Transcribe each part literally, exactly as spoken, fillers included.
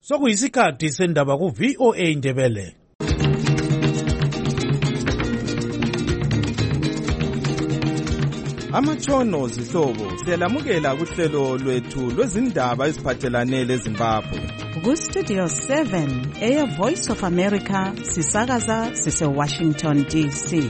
Sokuyisikhathi sendaba ku V O A Ndebele. Amatshono zihlobo siyalamukela kuhlelo lwethu lwezindaba eziphathelane leZimbabwe. Ku Studio seven, Air Voice of America, sisakaza sise Washington D C.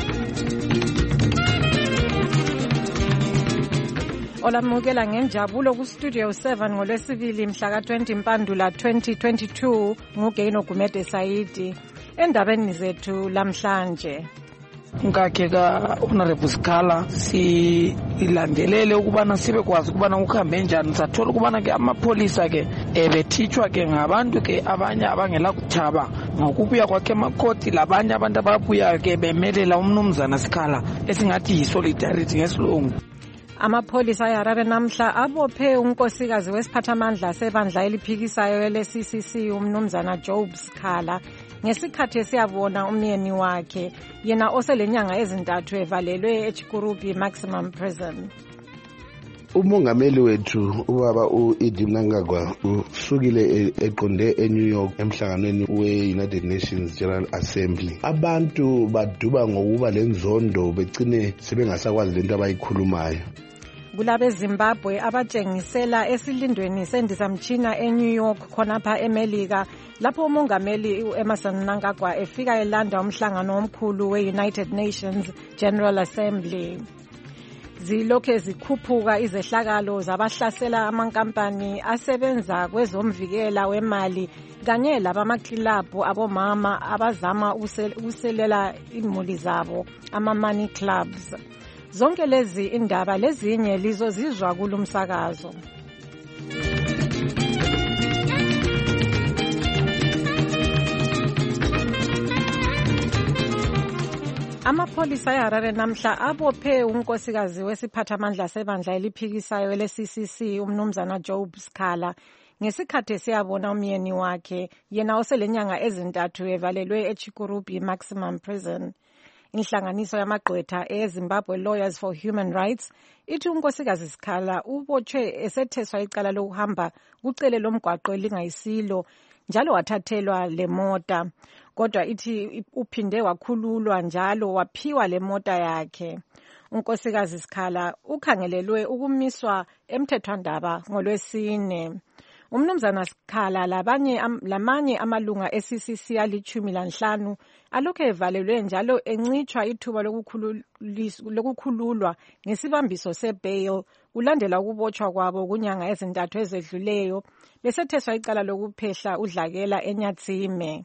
Olamukela ngenjabulo ku Studio seven ngolwesibili mhla ka twenty Mpandula twenty twenty-two nguGeino Gumede Saidi. Endabeni zethu lamhlanje, ngakhe ka Honorable Sikhala si ilandelele ukubana sibe kwazi ukubana ukhambe njani. Sathola ukubana ke amapolisa ke ebethithwa ke ngabantu ke abanye abangela kuthaba ngokubuya kwakhe emakoti, labanye abantu ababuya ke bemelela umnumzana Sikhala esingathi yi solidarity ngesilungu. Amapolisa eHarare namhla abophe unkosikazi wesiphathamandla sebandla eliphikisayo ele-C C C umnumzana Job Sikhala ngesikhathi esiyabona umyeni wakhe, yena oselenyanga ezintathu evalelwe eChikurubi Maximum Prison. Umongameli wethu ubaba uEdi Mnangagwa usukile eqonde eNew York emhlanganweni we-United Nations General Assembly. Abantu baduba ngokuba lenzondo begcine sebengasakwazi lento abayikhulumayo. Kulabe Zimbabwe abatshengisela esilindweni sendizamtshina eNew York khonapha eMelika lapho umongameli uEmmerson Mnangagwa efika elanda umhlangano omkhulu we-United Nations General Assembly. Zilokhe zikhuphuka izehlakalo zabahlasela amankampani asebenza kwezomvikela wemali kanye labamakilabhu abomama abazama ukuselela imuli zabo, ama-money clubs. Zonke lezi indaba lezinye lizozizwa kulumsakazo. Amapolisa eHarare namhla abophe unkosikazi wesiphathamandla sebandla eliphikisayo ele-C C C umnumzana Job Sikhala ngesikhathi siyabona umyeni wakhe, yena oselenyanga ezintathu evalelwe eChikurubi Maximum Prison. Inhlanganiso yamagqwetha eZimbabwe Lawyers for Human Rights ithi unkosikazi Sikhala ubotshwe esetheswa icala lokuhamba kucele lomgwaqo elingayisilo njalo wathathelwa lemota, kodwa ithi uphinde wakhululwa njalo waphiwa lemota yakhe. Unkosikazi Sikhala ukhangelelwe ukumiswa emthethwandaba ngolwesine. Umnumzana Sikhala labanye am, lamanye amalunga e-C C C alichumi lanhlanu alokhu evalelwe njalo encitshwa ithuba lokukhululwa ngesibambiso sebail kulandela ukubotshwa kwabo kunyanga ezintathu ezedluleyo besetheswa icala lokuphehla udlakela eNyatsime.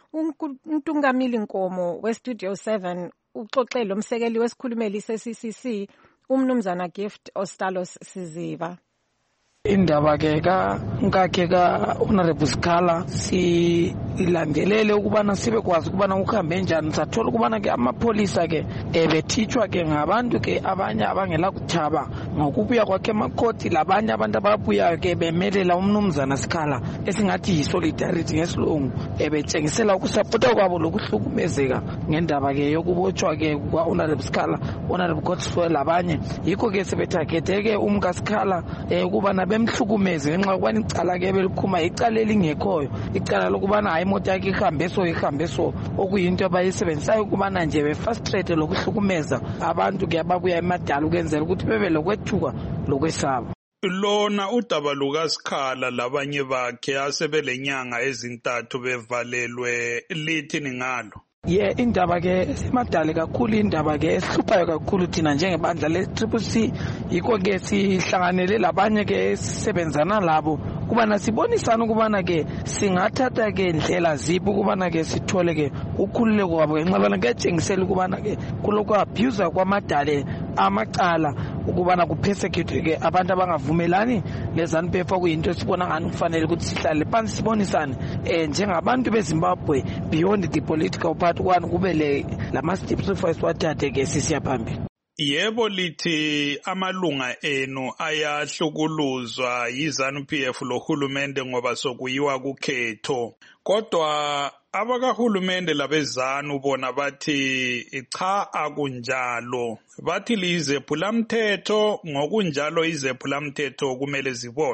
Untungamili Nkomo weStudio seven uxoxe lomsekeli wesikhulumeli se-C C C umnumzana Gift Ostalos Siziva. Indaba ke ka ngakhe ka Honorable Sikhala si ilandelele ukubana sibe kwazi ukubana ukhambe njani. Sathola ukubana ke amapolisa ke ebethithwa ke ngabantu ke abanye abangela kuthaba ngokubuya kwakhe emakoti, labanye abantu ababuya ke bemelela umnumzana Sikhala esingathi yi solidarity ngesilungu, ebetshengisela ukusapota kwabo lokuhlukumezeka ngendaba ke yokubotshwa ke kwa Honorable Sikhala, Honorable Godfrey labanye. Yikho ke sebethaketheke umka Sikhala ukubana bemhlukumeze ngenxa yokuba icala ke belikhuma icala elingekhoyo, icala lokubana imoto yakhe ihambe so ihambe so, okuyinto abayisebenzisayo ukubana nje befrustrate lokuhlukumeza abantu ke ababuya emadala ukwenzela ukuthi bebe lokwethuka lokwesaba. Lona udaba lukaSikhala labanye bakhe asebelenyanga ezintathu bevalelwe lithini ngalo? Ye indaba ke semadala kakhulu, indaba ke esihluphayo kakhulu thina njengebandla le-Triple C. Yikho ke sihlanganele labanye ke sisebenzana labo kubana sibonisana ukubana ke singathatha ke indlela ziphi ukubana ke sithole ke ukhululeko kwabo ngenxa ketshengisela ukubana ke kulokhu abuse kwamadale amacala ukubana kupersecute ke abantu abangavumelani leZANU-P F kuyinto esibona ngani kufanele ukuthi sihlale phansi sibonisane eh njengabantu beZimbabwe beyond the political part kwani kube le lama steps first wathathe ke sisiya phambili. Yebo, lithi amalunga enu ayahlukuluzwa yiZANU-P F lohulumende ngoba sokuyiwa kukhetho, kodwa abakahulumende labezanu bona bathi cha akunjalo, bathi lizephulamthetho ngokunjalo izephulamthetho kumele zibotshwe.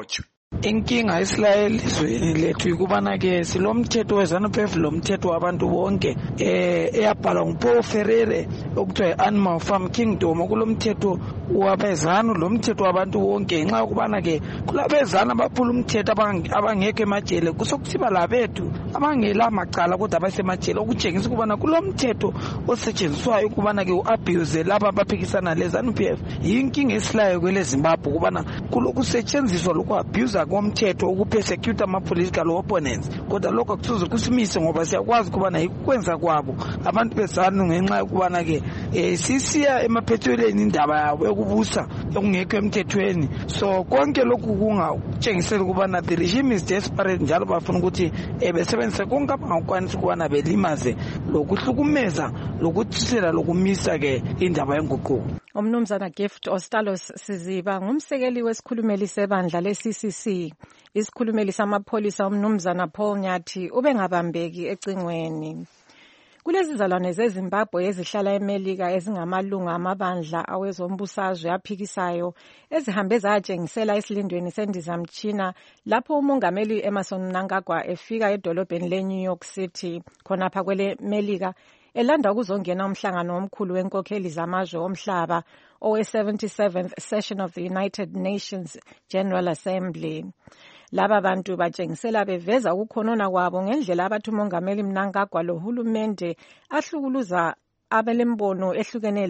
Inkinga esilayo elizweni lethu ikubana ke silomthetho weZANU-P F lo mthetho wabantu bonke eh eyabhalwa nguPaul Ferreira okuthiwa Animal Farm Kingdom kulomthetho wabezanu lo mthetho wabantu bonke nxa ukubana ke kulabezana abaphula umthetho abangekho emajele kusokuthiba labethu abangela macala kodwa abasemajele okutshengisa ukubana kulomthetho osetshenziswayo ukubana ke uabuse laba abaphikisana leZANU-P F. Yinkinga esilayo kwele Zimbabwe ukubana kulokusetshenziswa lokuabuse komthetho ukupersecute ama-political opponents kodwa lokho akusoze kusimise ngoba siyakwazi ukubana yikwenza kwabo abantu bezanu ngenxa yokubana ke eh, sisiya emaphethelweni indaba yabo yokubusa okungekho emthethweni. So konke lokhu kungatshengisela ukubana the regime is desperate njalo bafuna ukuthi ebesebenzise konke abangakwanisa ukubana belimaze lokuhlukumeza lokuthisela lokumisa ke indaba yenguquko. Umnumzana Gift Ostalos Siziba ngumsekeli wesikhulumeli sebandla le-C C C. Isikhulumeli samapholisa umnumzana Paul Nyathi ubengabambeki ecingweni. Kulezi zalwane zeZimbabwe ezihlala eMelika ezingamalunga amabandla awezombusazwe aphikisayo ezihambe zatshengisela esilindweni sendizamtshina lapho umongameli Emmerson Mnangagwa efika edolobheni le-New York City khonapha kwele Melika elanda ukuzongena umhlangano omkhulu wenkokheli zamazwe omhlaba owe-seventy-seventh session of the United Nations General Assembly. Laba bantu batshengisela beveza ukukhonona kwabo ngendlela abathi umongameli Mnangagwa lohulumende ahlukuluza abelembono ehlukene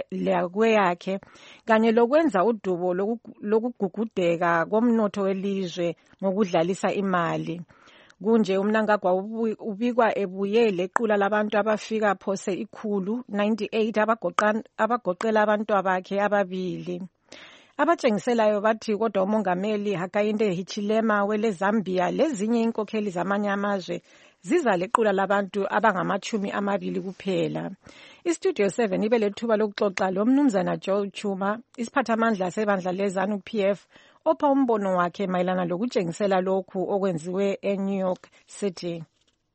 lakweyakhe kanye lokwenza udubo lokugugudeka komnotho welizwe ngokudlalisa imali. Kunje uMnangagwa ubikwa ebuye lequla labantu abafika phose ikhulu ninety-eight abagoqela abantu abakhe ababili. Abatshengiselayo bathi kodwa umongameli Hakainde Hichilema wele Zambia lezinye inkokheli zamanye amazwe ziza lequla labantu abangamachumi amabili kuphela. Istudio seven ibe lethuba lokuxoxa lo mnumzana Joe Chuma isiphathamandla sebandla leZANU-P F opha umbono wakhe mayelana lokutshengisela lokhu okwenziwe eNew York City.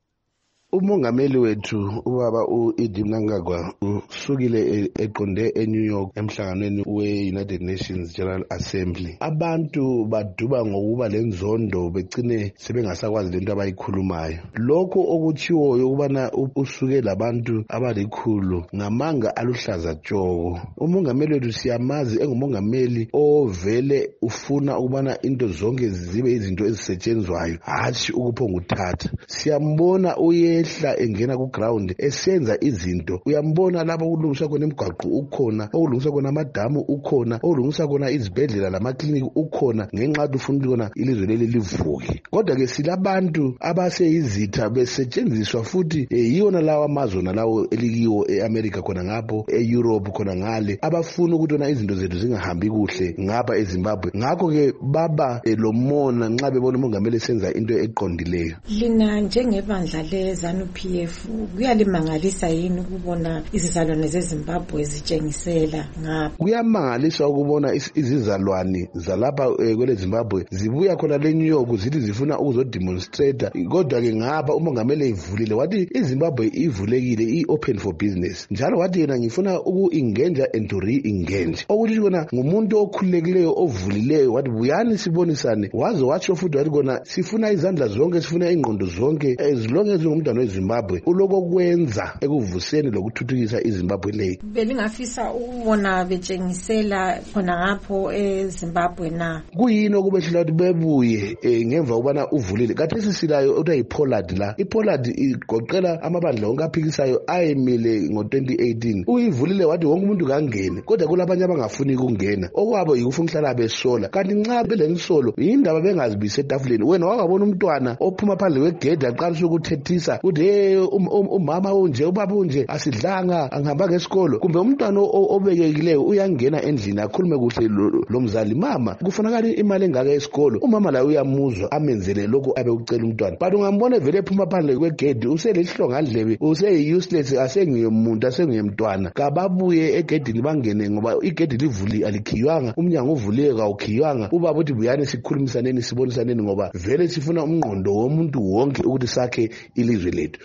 Umongameli wethu ubaba uEdie Mnangagwa usukile eqonde eNew York emhlanganweni we-United Nations General Assembly. Abantu baduba ngokuba lenzondo becine sebengasakwazi lento abayikhulumayo. Lokho okutshiwoyo ukubana usuke labantu abalikhulu ngamanga aluhlaza tshoko. Umongameli wethu siyamazi engumongameli ovele ufuna ukubana into zonke zibe izinto ezisetshenzwayo hatshi ukuphonguthatha. Siyambona uye ehla engena ku ground esenza izinto. Uyambona lapho kulungiswa khona imigwaqo ukhona, okulungiswa khona amadamu ukhona, okulungiswa khona izibhedlela lamaklinikhi ukhona ngenxa yokuthi ufuna ukubona ilizwe leli livuke. Kodwa ke silabantu abaseyizitha besetshenziswa futhi yiyona lawa amazwe nalawo elikiwo eAmerica khona ngapho, eEurope khona ngale abafuna ukuthi izinto zethu zingahambi kuhle ngapha eZimbabwe. Ngakho ke baba lomona nxa bebona umongameli esenza into eqondileyo. Lina njengebandla le ZANU-P F kuyalimangalisa yini ukubona izizalwane zeZimbabwe zitshengisela ngapha? Kuyamangaliswa ukubona izizalwane zalapha kwele Zimbabwe zibuya khona le New York zithi zifuna ukuzodemonstrate. Kodwa ke ngapha umongameli evulile wathi iZimbabwe ivulekile, i-open for business. Njalo wathi yena ngifuna uku-engage and to re-engage. Okuthi kona ngumuntu okhululekileyo ovulileyo wathi buyani sibonisane. Waze watsho futhi wathi kona sifuna izandla zonke, sifuna ingqondo zonke as long as ungumntwana weZimbabwe uloko kwenza ekuvuseni lokuthuthukisa iZimbabwe leyo. Belingafisa ukubona betshengisela khona ngapho eZimbabwe na kuyini okubehlela ukuthi bebuye ngemva ukubana uvulile. Kathesi silayo okuthiwa yiPollard la. iPollard igoqela amabandla onke aphikisayo ayemile ngo twenty eighteen. Uyivulile wathi wonke umuntu kangene, kodwa kulabanye abangafuni ukungena okwabo yikufuna ukuhlala besola. Kanti nxa belensolo yindaba bengazibise etafuleni. Wena wakabona umntwana ophuma phandle kwegedi aqalisa ukuthethisa uthi hey umama unje ubaba unje asidlanga angihamba ngesikolo, kumbe umntwana obekekileyo uyangena endlini akhulume kuhle lo mzali mama kufanakala imali engaka esikolo, umama la uyamuzwa amenzele lokho abe ucela umntwana. But ungambona vele ephuma phandle kwegedi uselihlonga ndlebe, use useless, asengiyomuntu asengiyemntwana. Kababuye egedini bangene ngoba igedi livuli alikhiywanga, umnyango uvuliwe kawukhiywanga. Ubaba uthi buyani sikhulumisaneni sibonisaneni ngoba vele sifuna umnqondo womuntu wonke ukuthi sakhe ilizwe lethu.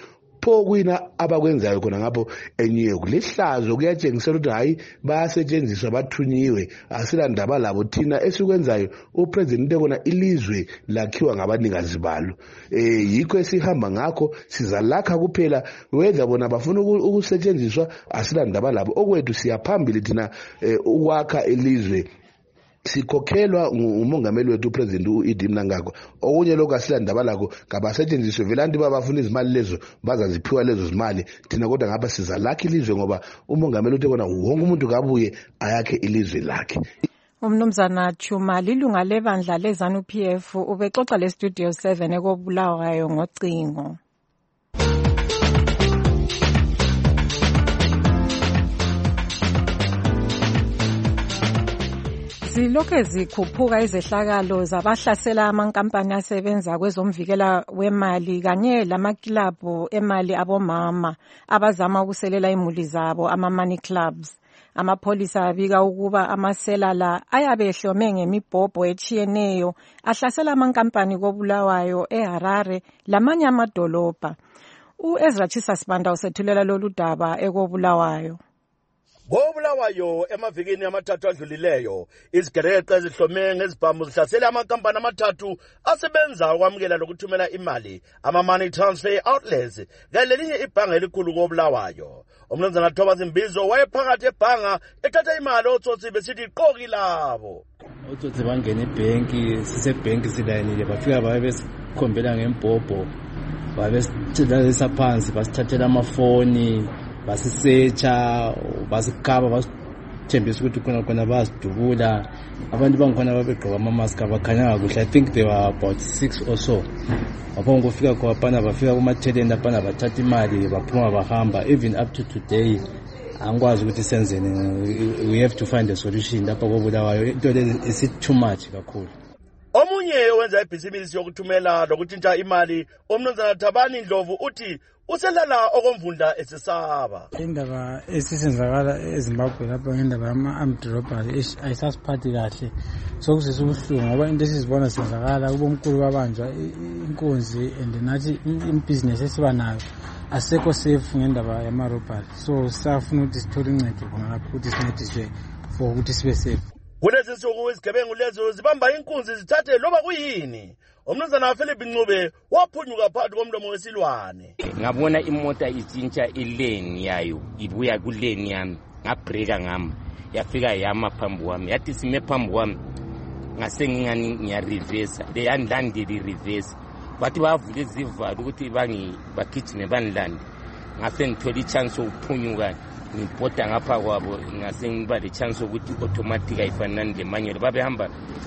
pho kuyina abakwenzayo khona ngapho eNew York lihlazo kuyatshengisela ukuthi hayi bayasetshenziswa bathunyiwe asilandaba labo thina esikwenzayo upresident ekona ilizwe lakhiwa ngabanikazi balo eh yikho esihamba ngakho sizalakha kuphela whether bona bafuna ukusetshenziswa asilandaba labo okwethu siyaphambili thina ukwakha ilizwe sikhokhelwa umongameli wethu upresident uEdi Mnangagwa okunye lokho asilandaba lako ngabasetshenziswe velanti babafuna izimali lezo bazaziphiwa lezo zimali thina kodwa ngapha sizalakha ilizwe ngoba umongameli uthi kona wonke umuntu kabuye ayakhe ilizwe lakhe. Umnumzana Chuma lilunga lebandla leZANU P F ubexoxa le studio seven ekobulawayo ngocingo. Zilokhe zikhuphuka izehlakalo zabahlasela amankampani asebenza kwezomvikela wemali kanye lamakilabhu emali abomama abazama ukuselela imuli zabo ama-money clubs. Amapholisa abika ukuba amasela la ayabe ehlome ngemibhobho etshiyeneyo ahlasela amankampani kobulawayo eHarare lamanye amadolobha. U-Ezra Chisasibanda usethulela lolu daba ekobulawayo. Ngobulawayo emavikini amathathu adlulileyo izigereqe ezihlome ngezibhamu zihlasela amankampani amathathu asebenza ukwamukela lokuthumela imali ama-money transfer outlets ngalelinye ibhanga elikhulu kobulawayo. Umnumzana Thomas Mbizo wayephakathi ebhanga ethatha imali otsotsi besithi iqoki labo. Otsotsi bangena ebhenki sisebhenki silayinile bafika babe besikhombela ngembhobho babe besithatha phansi basithathela amafoni basisecha basikaba basithembisa ukuthi khona khona basidubula abantu bangikhona babegqoka ama-mask abakhanyanga kuhle. I think they were about six or so. Apho ngofika khona bafika kuma-talent apana bathatha imali baphuma bahamba. Even up to today angikwazi ukuthi senzeni. We have to find a solution lapha kobulawayo into le is too much kakhulu. Omunye owenza ibhizinisi yokuthumela lokutshintsha imali umnumzana Thabani Ndlovu uthi uselala okomvundla esesaba. Indaba esisenzakala eZimbabwe lapha ngendaba yama-armed robbery ayisasiphathi kahle sokuzisa ubuhlungu ngoba into esizibona senzakala kubomkhulu babanjwa inkunzi and nathi ibhizinesi esiba nayo asekho safe ngendaba yama-robbery so sisafuna ukuthi sithole uncedo khona lapho ukuthi sincediswe for ukuthi sibe safe. Kulezi nsuku izigebengu lezo zibamba inkunzi zithathe loba kuyini. Umnumzana Philip Ncube waphunyuka phakathi komlomo wesilwane. Ngabona imota itshintsha ilane yayo ibuya kulane yami ngabreaka ngami yafika yama phambi kwami yathi sime phambi kwami ngase ngingani ngiya reverse le yandilandela reverse bathi bavule izivalo ukuthi bangi bagijime banilande ngase ngithola ichance ukuphunyuka ngibhoda ngapha kwabo ngase ngiba le chance ukuthi automatic ayifanani le manual babehamba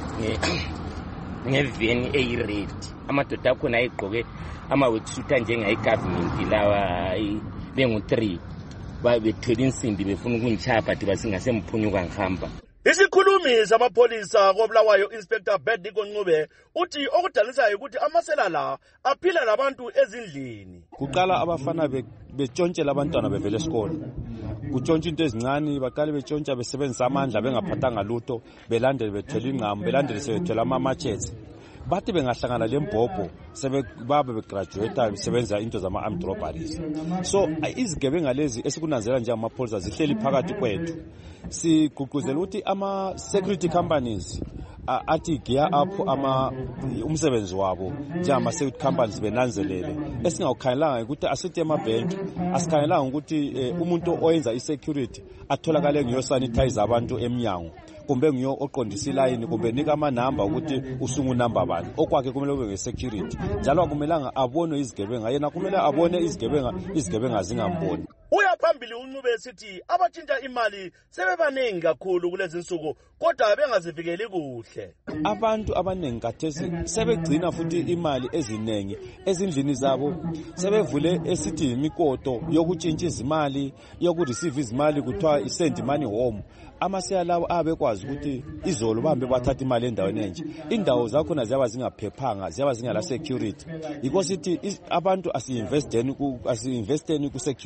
ngeveni eyired amadoda akhona ayigqoke ama-worksuit njengayi-government lawa bengu three babethwele insimbi befuna ukunitshaya but basingasemuphunyuka ngihamba. Isikhulumi samapholisa kobulawayo Inspector Bediko Ncube uthi okudanisayo ukuthi amasela la aphila labantu ezindlini. Kuqala abafana betshontshela abantwana bevele esikole. Kutshontsha into ezincane baqale betshontsha besebenzisa amandla bengaphathanga lutho belandele bethwele ingqamu belandele sebethwele ama-matches. Bathi bengahlangana lembhobho sebebabe begraduate besebenza into zama-armed robberies. So izigebenga lezi esikunanzela nje amapholisa zihleli phakathi kwethu. Sigqugquzela ukuthi ama-security companies athi gear up ama umsebenzi wabo njengama-security companies benanzelele. Esingawukhangelanga ukuthi asithi emabhenki asikhangelanga ukuthi umuntu oyenza i-security atholakale ngiyosanitize abantu emnyango kumbe ngiyo oqondisa ilayini kumbe nika amanamba ukuthi usungunamba bani okwakhe kumele ube nge-security njalo akumelanga abone izigebenga yena kumele abone izigebenga izigebenga zingamboni. Uyaphambili uNcube esithi abatshintsha imali sebebaningi kakhulu kulezi nsuku kodwa bengazivikeli kuhle. Abantu abaningi kathesi sebegcina futhi imali eziningi ezindlini zabo sebevule esithi imikoto yokutshintsha izimali yokureceive izimali kuthiwa isend money home. Amasela lawo abekwazi ukuthi izolo bahambe bathatha imali endaweni enje indawo zakhona ziyaba zingaphephanga ziyaba zingala security yiko sithi abantu asiinvesteni ku asiinvesteni ku security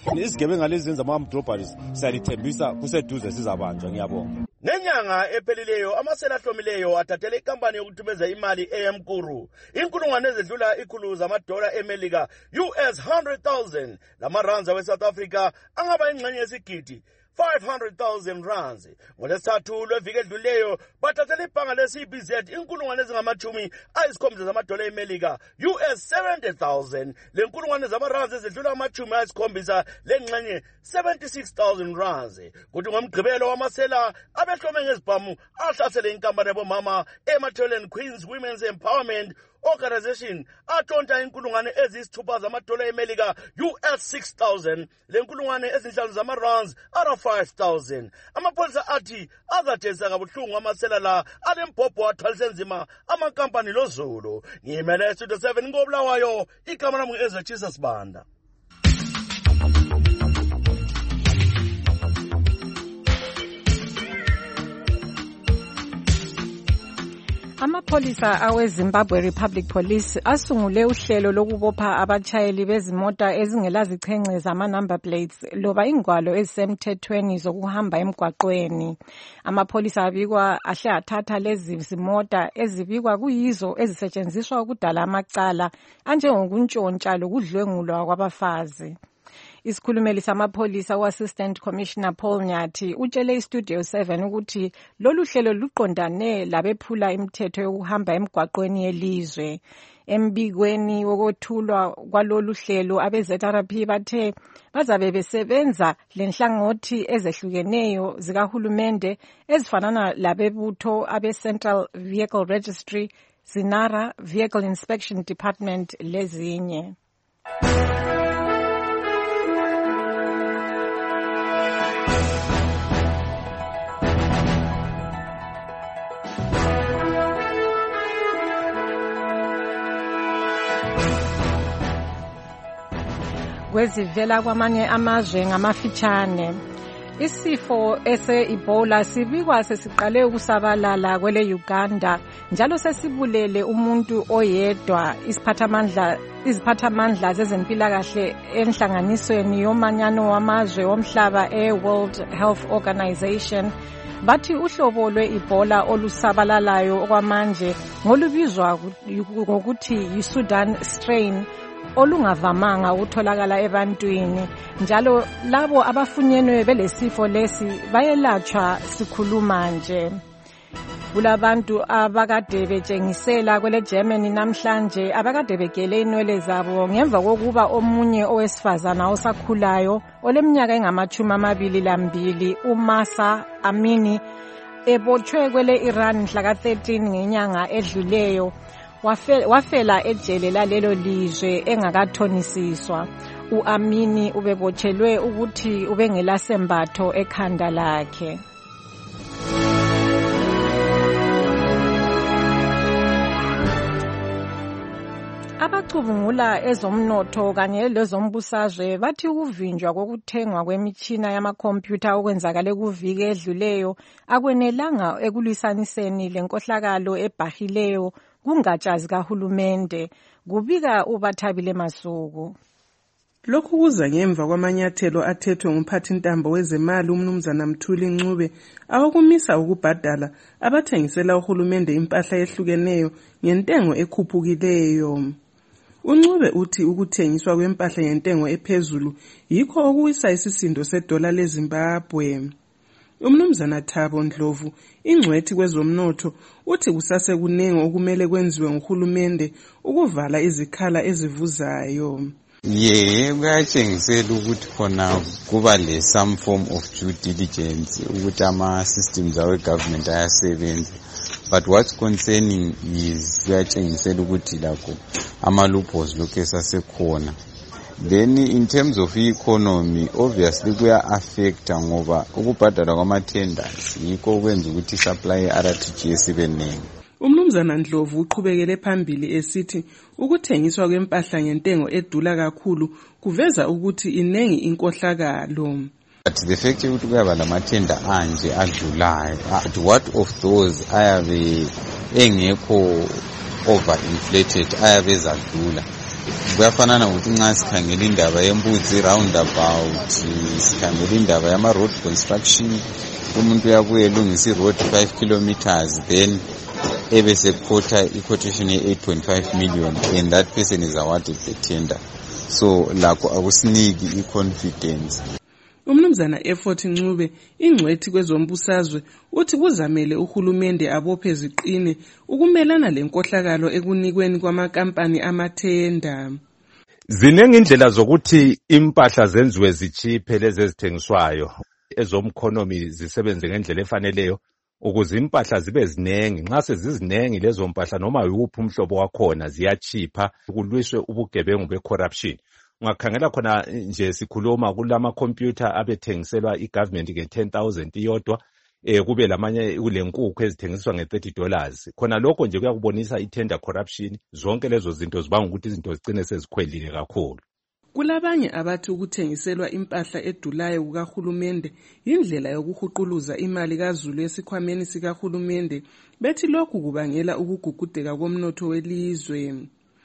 izigebenga lezi zenza ama-armed robberies siyalithembisa kuseduze sizabanjwa. Ngiyabonga. Nenyanga ephelileyo amasela ahlomileyo athathele ikampani yokuthumeza imali eMkuru inkulungwane ezedlula ikhulu zamadola eMelika U S one hundred thousand lamarands we-South Africa angaba ingxenye yesigidi five hundred thousand rands. Ngolesithathu lweviki edluleyo bathathele ibhanga le-C B Z inkulungwane ezingamachumi ayisikhombisa zamadola eMelika U S seventy thousand le nkulungwane zamarands ezedlula amachumi ayisikhombisa lengxenye seventy-six thousand rands. Kuthi ngomgqibelo wamasela abehlome ngezibhamu ahlasele inkampani yabomama eMatholen Queens Women's Empowerment Organization athonta inkulungwane eziyisithupha zamadola eMelika U S six thousand le nkulungwane ezinhlanu zamarands ara five thousand. Amapolisa athi azathesa kabuhlungu amasela la alembhobho athwalise nzima amakampani lozulu. Ngimele Studio seven ngobulawayo igama lami ngu-Ezra Jesus Banda. Amapholisa awe-Zimbabwe Republic Police asungule uhlelo lokubopha abatshayeli bezimota ezingelazichengce zama-number plates loba ingwalo ezisemthethweni zokuhamba emgwaqweni. Amapholisa abikwa ahle athatha lezi zimota ezibikwa kuyizo ezisetshenziswa ukudala amacala anjengokuntshontsha lokudlwengulwa kwabafazi. Isikhulumeli samapholisa u-Assistant Commissioner Paul Nyathi utshele iStudio seven ukuthi lolu hlelo luqondane labephula imithetho yokuhamba emgwaqweni yelizwe. Embikweni wokuthulwa kwalolu hlelo abe-Z R P bathe bazabe besebenza lenhlangothi ezehlukeneyo zikahulumende ezifanana labebutho abe-Central Vehicle Registry, Zinara Vehicle Inspection Department lezinye. Kwezivela kwamanye amazwe ngamafitshane. Isifo ese-Ebola sibikwa sesiqale ukusabalala kwele Uganda njalo sesibulele umuntu oyedwa. Isiphathamandla iziphathamandla zezempilakahle enhlanganisweni yomanyano wamazwe womhlaba e-World Health Organization bathi uhlobo lwe-Ebola olusabalalayo okwamanje ngolubizwa ngokuthi yi-Sudan strain olungavamanga ukutholakala ebantwini njalo labo abafunyenwe belesifo lesi bayelatshwa sikhuluma nje. Kulabantu abakade betshengisela kwele Germany namhlanje abakade begele inwele zabo ngemva kokuba omunye owesifazana osakhulayo oleminyaka engamachumi amabili lambili uMasa Amini ebotshwe kwele Iran mhla thirteen ngenyanga edluleyo. Wafela ejele lalelo lizwe engakathonisiswa. U-Amini ubebotshelwe ukuthi ubengelasembatho ekhanda lakhe. Abacubungula ezomnotho kanye lezombusazwe bathi ukuvinjwa kokuthengwa kwemitshina yamakhompyutha okwenzakale kuviki edluleyo akwenelanga ekulwisaniseni lenkohlakalo ebhahileyo kungatsha zikahulumende, kubika uBathabile Masuku. Lokhu kuza ngemva kwamanyathelo athethwe ngumphathintambo wezemali uMnumzana Mthuli Ncube awokumisa ukubhadala abathengisela uhulumende impahla ehlukeneyo ngentengo ekhuphukileyo. Uncube uthi ukuthengiswa kwempahla ngentengo ephezulu yikho okuwisa isisindo sedola leZimbabwe. Umnumzana Thabo Ndlovu ingcwethi kwezomnotho uthi kusase kunengi okumele kwenziwe nguhulumende ukuvala izikhala ezivuzayo. Yeah, kuyatshengisela ukuthi khona kuba le some form of due diligence ukuthi ama systems awe government ayasebenza, but what's concerning is kuyatshengisela ukuthi lakho ama loopholes lokho esasekhona. Then in terms of economy obviously kuya affect ngoba ukubhadala kwama tenders yikho kwenza ukuthi supply R T G S ibe ningi. Umnumzana Ndlovu uqhubekele phambili esithi ukuthengiswa kwempahla ngentengo edula kakhulu kuveza ukuthi inengi inkohlakalo. But the fact ukuthi kuyaba lamathenda anje adlulayo, but what of those ayabe engekho over inflated ayabe ezadlula, kuyafanana ukuthi nxa sikhangela indaba yembudzi roundabout, sikhangela indaba yama road construction, umuntu uyabuye elungisa i-road five kilometers then ebe sekhotha i-quotation ye eight point five million and that person is awarded the tender. So lakho akusiniki i-confidence. Umnumzana Effort Ncube, ingcwethi kwezombusazwe, uthi kuzamele uhulumende abophe ziqine ukumelana lenkohlakalo ekunikweni kwamakampani amathenda. Zinengi indlela zokuthi impahla zenziwe zichiphe lezi ezithengiswayo, ezomkhonomi zisebenze ngendlela efaneleyo ukuze impahla zibe zinengi. Nxa sezizinengi lezo mpahla noma yuphi umhlobo wakhona ziyachipha, kulwiswe ubugebengu be-corruption. Ungakhangela khona nje sikhuluma kulama computer abethengiselwa i-government nge ten thousand iyodwa, eh kube lamanye kulenkukhu ezithengiswa nge thirty dollars. Khona lokho nje kuyakubonisa i-tender corruption. Zonke lezo zinto zibanga ukuthi izinto zicine sezikhwelile kakhulu. Kulabanye abathi ukuthengiselwa impahla edulayo kukahulumende indlela yokuhuquluza imali kaZulu esikhwameni sikahulumende, bethi lokhu kubangela ukugugudeka komnotho welizwe.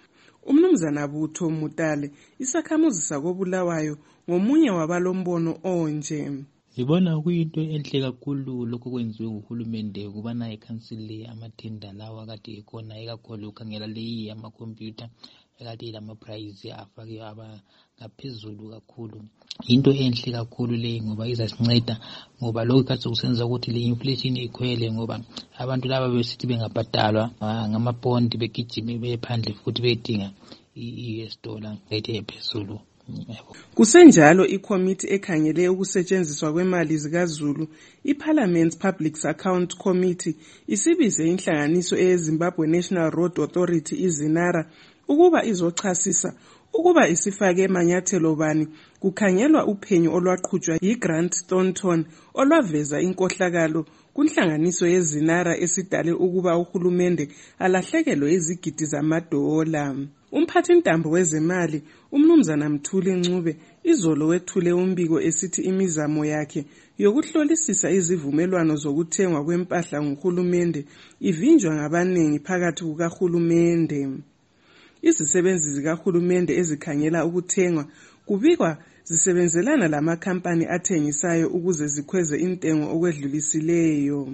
Umnumzana Butho Mutale, isakhamuzi sakobulawayo, ngomunye wabalombono onje. Ngibona kuyinto enhle kakhulu lokho kwenziwe nguhulumende ukubana ikhansile amathenda lawa kade ekhona ekakhulu ukhangela leyi amakhompyutha ekade lama price afake aba ngaphezulu kakhulu. Into enhle kakhulu le ngoba izasinceda ngoba lokho kade kusenza ukuthi le inflation ikhwele ngoba abantu laba besithi bengabhadalwa ngamabondi begijime bephandle futhi bedinga i-U S dollar rate ephezulu. Kusenjalo ikomiti ekhangele ukusetshenziswa kwemali zikaZulu, iParliament's Public Account Committee, isibize inhlanganiso eZimbabwe National Road Authority iZinara ukuba izochasisa ukuba isifake emanyathelo bani kukhangelwa uphenyo olwaqhutshwa yiGrant Thornton olwaveza inkohlakalo kunhlanganiso yeZinara esidale ukuba uhulumende alahlekelwe izigidi zamadola. Umphathintambo wezemali umnumzana Mthuli Ncube izolo wethule umbiko esithi imizamo yakhe yokuhlolisisa izivumelwano zokuthengwa kwempahla nguhulumende ivinjwa ngabanengi phakathi kukahulumende. Izisebenzi zikahulumende ezikhangela ukuthengwa kubikwa zisebenzelana lamakhampani athengisayo ukuze zikhweze intengo okwedlulisileyo.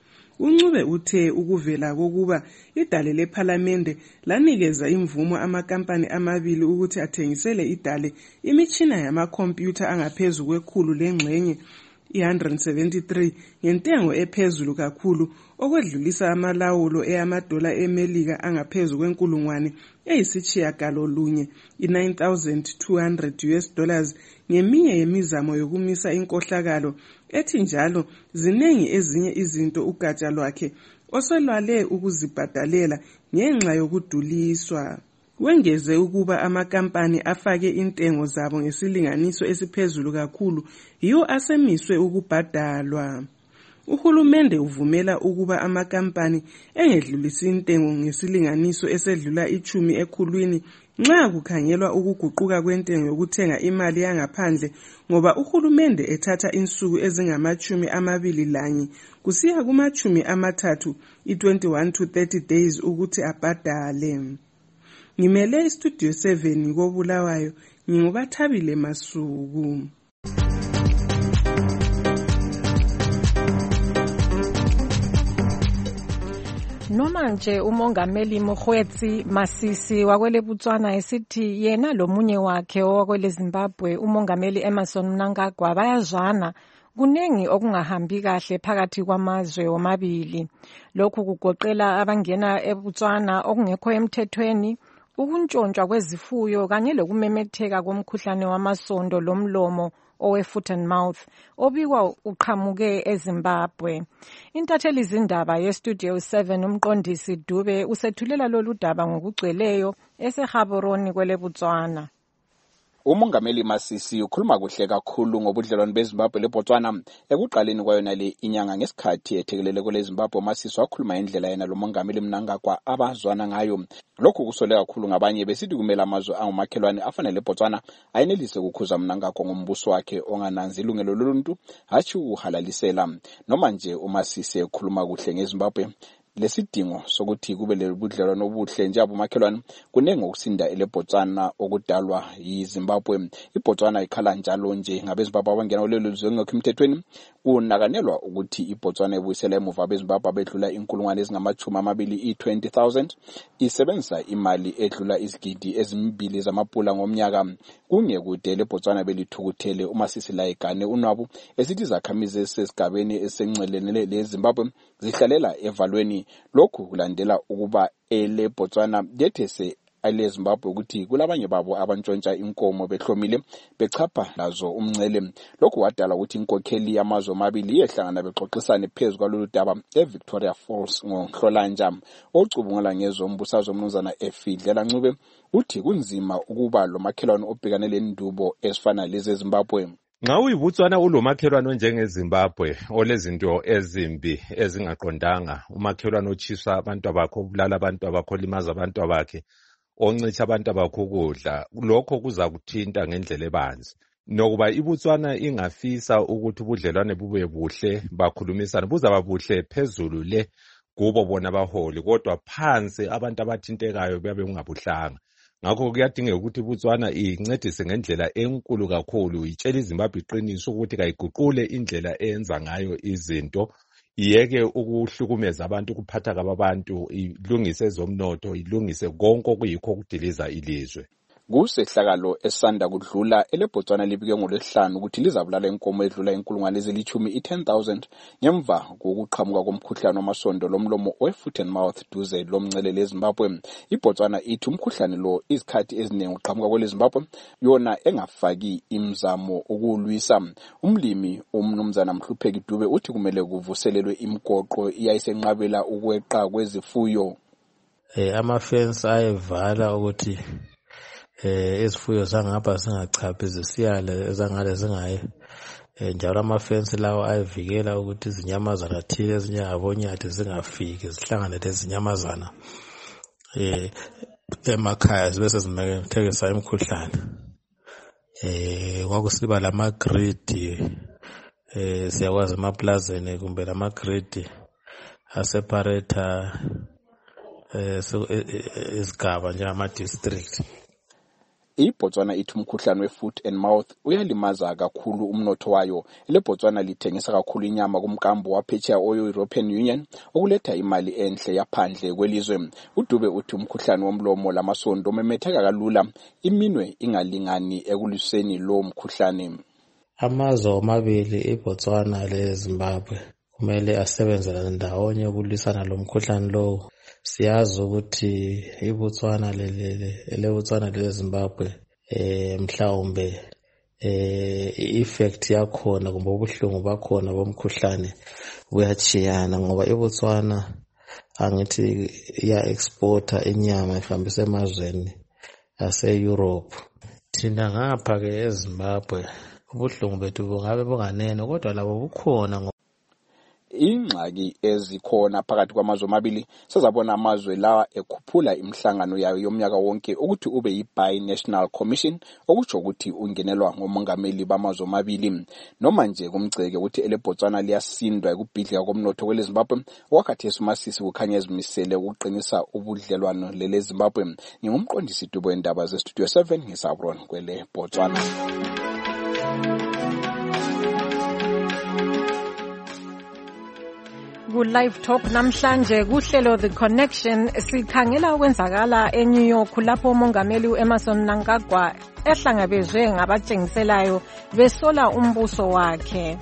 Uncube uthe ukuvela kokuba idale leParliament lanikeza imvumo amakampani amabili ukuthi athengisele idale imitshina yamakhompyutha angaphezulu kwekhulu lengxenye one hundred seventy-three ngentengo ephezulu kakhulu okwedlulisa amalawulo eyamadola eMelika angaphezulu kwenkulungwane eyisitshiyagalolunye i-nine thousand two hundred U S dollars ngeminye yemizamo yokumisa inkohlakalo ethi njalo zinengi ezinye izinto ugatsha lwakhe oselwale ukuzibhadalela ngenxa yokuduliswa. Wengeze ukuba amakampani afake intengo zabo ngesilinganiso esiphezulu kakhulu yiwo asemiswe ukubhadalwa. Uhulumende uvumela ukuba amakampani engedlulisi intengo ngesilinganiso esedlula ichumi ekhulwini nxa kukhangelwa ukuguquka kwentengo yokuthenga imali yangaphandle ngoba uhulumende ethatha insuku ezingamachumi amabili lanye kusiya kumachumi amathathu i-twenty-one to thirty days ukuthi abhadale. Ngimele istudio seven kobulawayo ngingubathabile Masuku. Noma nje umongameli Mokgweetsi Masisi wakwele Botswana esithi yena lomunye wakhe owakwele Zimbabwe umongameli Emmerson Mnangagwa bayazwana kunengi okungahambi kahle phakathi kwamazwe omabili. Lokhu kugoqela abangena eBotswana okungekho emthethweni, ukuntshontshwa kwezifuyo kanye lokumemetheka komkhuhlane wamasondo lomlomo owe-foot and mouth obikwa uqhamuke eZimbabwe. Intatheli zindaba yestudio seven umqondisi Dube usethulela lolu daba ngokugcweleyo eseGaborone kwele Botswana. Umongameli Masisi ukhuluma kuhle kakhulu ngobudlelwano beZimbabwe leBotswana ekuqaleni kwayona le inyanga ngesikhathi ethekelele kwele Zimbabwe. Masisi wakhuluma indlela yena lo mongameli Mnangagwa abazwana ngayo. Lokhu kusole kakhulu ngabanye besithi kumele amazwe angumakhelwane afanele leBotswana ayenelise ukukhuza Mnangagwa ngombuso wakhe ongananzi ilungelo loluntu hatshi ukuhalalisela. Noma nje uMasisi ekhuluma kuhle ngeZimbabwe, lesidingo sokuthi kube lebudlelwano obuhle njalo umakhelwane kunenge ukusinda eleBotswana okudalwa yiZimbabwe. iBotswana ikhala njalo nje ngabeZimbabwe abangena kulelo lizwe ngekho emthethweni. Kunakanelwa ukuthi iBotswana ibuyisela emuva abeZimbabwe abedlula inkulungwane ezingamachumi amabili i-twenty thousand isebenzisa imali edlula izigidi ezimbili zamapula ngomnyaka. Kungekude leBotswana belithukuthele uMasisi Layigane uNwabu esithi izakhamizi esesigabeni esengcelene leZimbabwe zihlalela evalweni. Lokhu kulandela ukuba eleBotswana yethese eleZimbabwe ukuthi kulabanye babo abantshontsha inkomo behlomile bechapha lazo umncele. Lokhu wadala ukuthi inkokheli yamazwe amabili yehlangana bexoxisane phezulu kwalolu daba eVictoria Falls ngoNhlolanja. Ocubungula ngezombusazwe umnumzana Efidlela Ncube uthi kunzima ukuba lo makhelwane obhekane lendubo esifana lezi eZimbabwe. Nxa uyiBotswana ulomakhelwane onjengeZimbabwe olezinto ezimbi ezingaqondanga, umakhelwane otshisa abantu abakho, ubulala abantu abakho, limaza abantu abakhe, oncitsha abantu abakho ukudla, lokho kuza kuthinta ngendlela ebanzi. Nokuba iBotswana ingafisa ukuthi ubudlelwane bube buhle bakhulumisana, buzaba buhle phezulu le kubo bona abaholi, kodwa phansi abantu abathintekayo babe ungabuhlanga. Ngakho kuyadingeka ukuthi iBotswana incedise ngendlela enkulu kakhulu, itshela iZimbabwe iqiniso ukuthi kayiguqule indlela eyenza ngayo izinto, iyeke ukuhlukumeza abantu, ukuphatha kwabantu, ilungise ezomnotho, ilungise konke okuyikho ukudiliza ilizwe. Kusehlakalo esanda kudlula eleBotswana libike ngolesihlanu ukuthi lizabulala inkomo edlula inkulungwane ezilithumi i-ten thousand ngemva kokuqhamuka komkhuhlane wamasondo lomlomo we-foot and mouth duze lomncele leZimbabwe. iBotswana ithi umkhuhlane lo izikhathi eziningi uqhamuka kweleZimbabwe yona engafaki imzamo ukulwisa. Umlimi umnumzana Mhlupheki Dube uthi kumele kuvuselelwe imigoqo iyayisenqabela ukweqa kwezifuyo. Eh ama-fence ayevala ukuthi eh izifuyo zangapha singachaphi zisiyale ezangale zingayi. Eh njalo ama-fence lawo ayivikela ukuthi izinyamazana thile ezinyabonyathi zingafiki zihlangane lezinyamazana eh emakhaya bese zimekethekisa imikhuhlane. Eh kwakusiba lama grid eh siyakwazi emaplazeni kumbe lama grid a separator eh so isigaba njengama district. iBotswana ithi umkhuhlane we-foot and mouth uyalimaza kakhulu umnotho wayo. leBotswana lithengisa kakhulu inyama kumkambo waphetsheya oyo-European Union okuletha imali enhle yaphandle kwelizwe. uDube uthi umkhuhlane womlomo lamasondo umemetheka kalula, iminwe ingalingani ekuliseni lo mkhuhlane. Amazwe amabili iBotswana leZimbabwe kumele asebenzele ndawonye ukulwisana lo mkhuhlane lo. Siyazi ukuthi iBotswana lelele eleBotswana leZimbabwe eh mhlawumbe eh effect yakhona kumbe ubuhlungu bakhona bomkhuhlane buyachiyana ngoba iBotswana angithi iya exporta inyama ihambisa emazweni ase Europe. Thina ngapha ke eZimbabwe ubuhlungu bethu bungabe bunganene kodwa labo bukhona. Ingxaki ezikhona phakathi kwamazwe amabili sezabona amazwe lawa ekhuphula imihlangano yayo yomnyaka wonke ukuthi ube yi-Bi-National Commission okutsho ukuthi ungenelwa ngomongameli bamazwe amabili. Noma nje kumgceke ukuthi eleBotswana liyasindwa ekubhidlika komnotho kweleZimbabwe, wakhathesi uMasisi kukhanya ezimisele ukuqinisa ubudlelwano leleZimbabwe. Ngingumqondisi Dubo wendaba zeStudio seven ngisabron kweleBotswana. Ku-Live Talk namhlanje kuhlelo The Connection sikhangela ukwenzakala eNew York lapho umongameli uEmmerson Mnangagwa ehlangabezwe ngabatshengiselayo besola umbuso wakhe.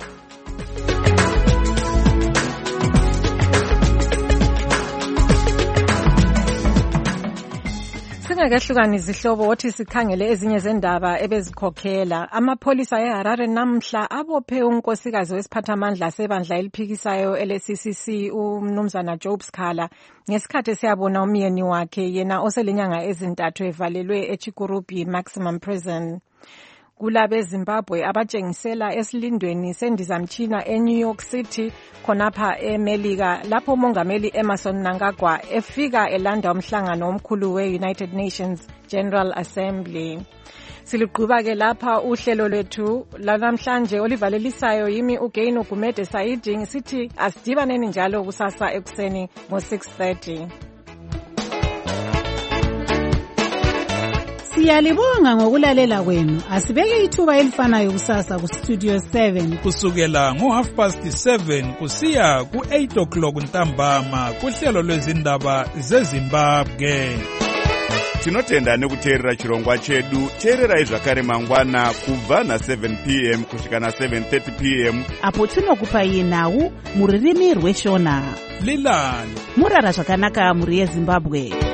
Singakehlukani izihlobo othi sikhangele ezinye zendaba ebezikhokhela. Amapholisa eHarare namhla abophe unkosikazi wesiphathamandla sebandla eliphikisayo ele-C C C umnumzana Job Skhala ngesikhathi siyabona umyeni wakhe yena oselenyanga ezintathu evalelwe eChikurubi Maximum Prison. kulabe Zimbabwe abatshengisela esilindweni sendizamtshina eNew York City khonapha eMelika lapho umongameli Emmerson Mnangagwa efika elanda umhlangano omkhulu we-United Nations General Assembly. Siligquba ke lapha uhlelo lwethu lanamhlanje olivalelisayo yimi uGain Ugumede Saidi ngisithi asidibaneni njalo kusasa ekuseni ngo six thirty. Siyalibonga ngokulalela kwenu. Asibeke ithuba elifanayo kusasa ku Studio seven kusukela ngo half past seven kusiya ku eight o'clock ntambama kuhlelo lwezindaba zeZimbabwe. Tinotenda nekuteerera chirongwa chedu. Teererai zvakare mangwana kubva na seven p m kusvika na seven thirty p m apo tinokupai nhau muririmi rweshona. Lilani murara zvakanaka muri yeZimbabwe.